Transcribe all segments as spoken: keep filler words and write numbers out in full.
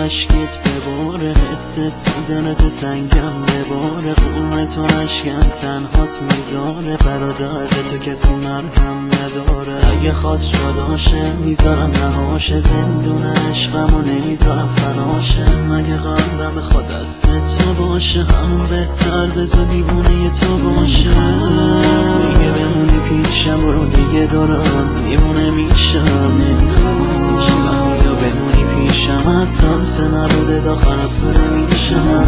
عشقت بباره، حست تو دلت سنگم بباره، قرمه تو نشکن تنهات میذاره، برادر تو کسی مرهم نداره. اگه خواست شداشه میذارم نهاشه، زندون عشقمو نمیذارم فناشه. مگه قلبم بخواد دست تو باشه، همون بهتر بذار دیوونه تو باشه. دیگه بمونی پیشم برو، دیگه دارم دیوونه میشم، نمیخوام هیچ سختی یا بمونی پیشم، اصلا سه نبوده داخل اصلا نمیشم.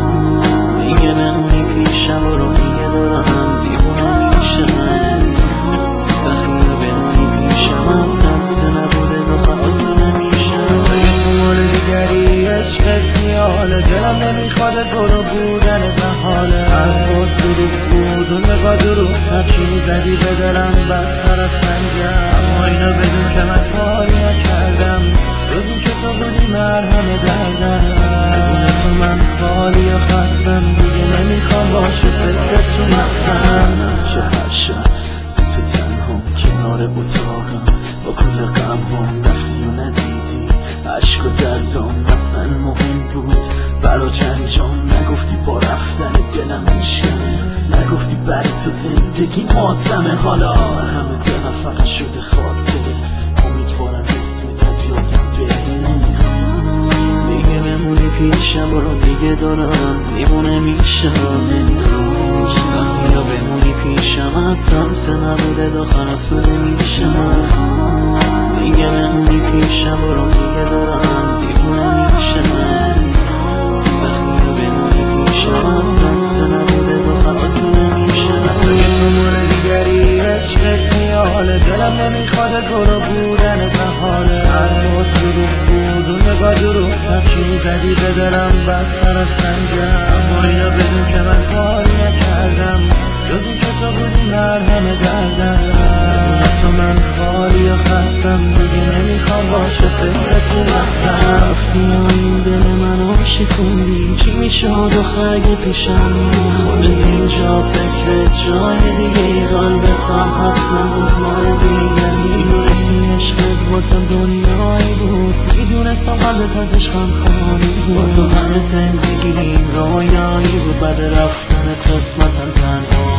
دیگه بمونی پیشم برو، دیگه دارم دیوونه میشم، سختی یا بمونی پیشم، اصلا سه نبوده داخل اصلا نمیشم. اگه تو مورد دیگری عشقت میاله، دلم نمیخواد برو بودن محاله. حرفات دروغ بود و نگاه دروغ، هرچی میزدی به دلم بدتر از خنجر. اما اینو بدون که من کاری نکردم، جز این که تو بودی مرهم دردم. بدون تو من خالی و خستم، دیگه نمیخوام باشه فکرت تو مغزم. چه هر شب تو تنها کنار اتاقم، با کل غم هم رفتی و ندیدی، عشق و دردام اصلا مهم بود برات انجام نگفتی، با رفتن دلم میشکنه، نگفتی برای تو زندگی ماتمه. حالا همه دلم فقط شده خاطره، امیدوارم اسمت از یادم بره. نمیخوام دیگه بمونی پیشم برو، دیگه دارم دیوونه میشم، نمیخوام هیچ سختی یا بمونی پیشم، اصلا سه نبوده داخل اصلا میشم. دیگه بمونی پیشم برو، دیگه دارم دیوونه میشم، سختی یا بمونی پیشم، اصلا سه نبوده داخل اصلا میشم. اگه تو مورد دیگری عشقت میاله، دلم نمیخواد برو بودن محاله. حرفات دروغ بود و نگاه دروغ، هرچی میزدی به دلم بدتر از خنجر. اما اینو بدون که من کاری نکردم، جز این که تو بودی مرهم دردم. بدون تو من خالی و خستم، دیگه نمیخوام باشه فکرت تو مغزم. رفتی و این دل منو شکوندی، چی میشد و اگه پیشم میبود خودت اینجا فکر جای دیگه، قلبتم حتما بود مال دیگری. میدونستی عشقت واسم دنیایی بود، میدونستم قلبت از عشقم خالی بود، واسه همه زندگیم رویایی بود، بعد رفتن قسمتم تنها